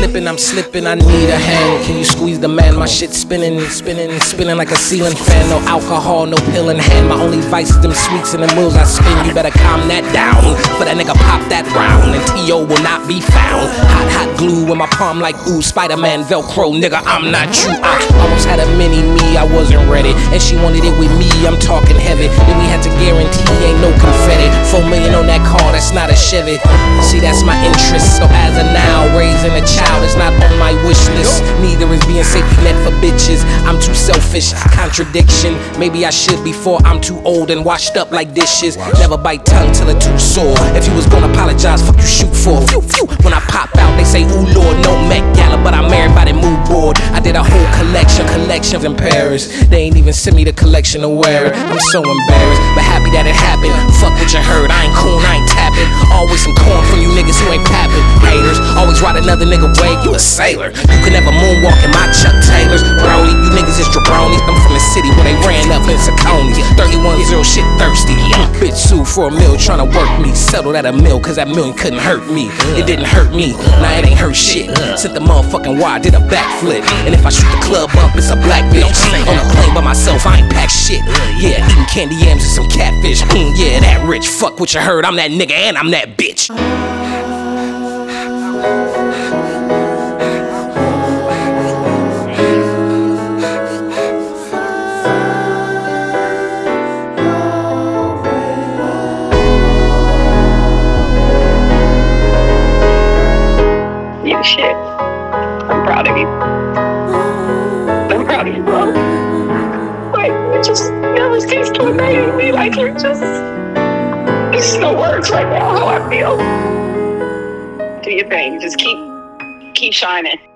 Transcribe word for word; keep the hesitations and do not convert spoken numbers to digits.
slipping, I'm slipping, I need a hand. Can you squeeze the man? My shit spinning, spinning, spinning like a ceiling fan. No alcohol, no pill in hand. My only vice is them sweets and them wheels I spin. You better calm that down, for that nigga pop that round, and T O will not be found. Hot, hot glue in my palm like ooh, Spider-Man Velcro, nigga, I'm not you. I almost had a mini me, I wasn't ready, and she wanted it with me, I'm talking heavy. Then we had to guarantee ain't no confetti. Four million on that car, that's not a Chevy. See, that's my interest. So as of now, raising a child is not on my wish list. Neither is being safety net for bitches. I'm too selfish. Contradiction. Maybe I should before I'm too old and washed up like dishes. Never bite tongue till it too sore. If you was gonna apologize, fuck you shoot for. Phew, phew. When I pop out, they say, ooh Lord, no Met Gala, but I'm married by the mood board. I did a whole collection, collections in Paris. They ain't even send me the collection to wear it. I'm so embarrassed, but happy that it happened. Fuck what you heard, I ain't cool, I ain't tapping. Always some corn from you niggas who ain't papping. Haters, always ride another nigga wave, you a sailor. You can never moonwalk in my Chuck Taylors. Brody, you niggas is jabronis. I'm from the city where they ran up in Saconis. thirty-one zero shit thirsty. Yeah. Bitch sued for a mill trying to work me. Settled at a mill cause that million couldn't hurt me. It didn't hurt me, now it ain't hurt shit. Sent the motherfucking wire, did a backflip. And if I shoot the club up, it's a black bitch. On a plane by myself, I ain't packed shit. Yeah, eating candy yams and some catfish. Mm, yeah, that rich. Fuck what you heard, I'm that nigga and I'm that bitch. You shit. I'm proud of you. I'm proud of you, bro. Like, you just never cease to amaze me. Like, you're just, there's no words right now how I feel. Do your thing. Just keep, keep shining.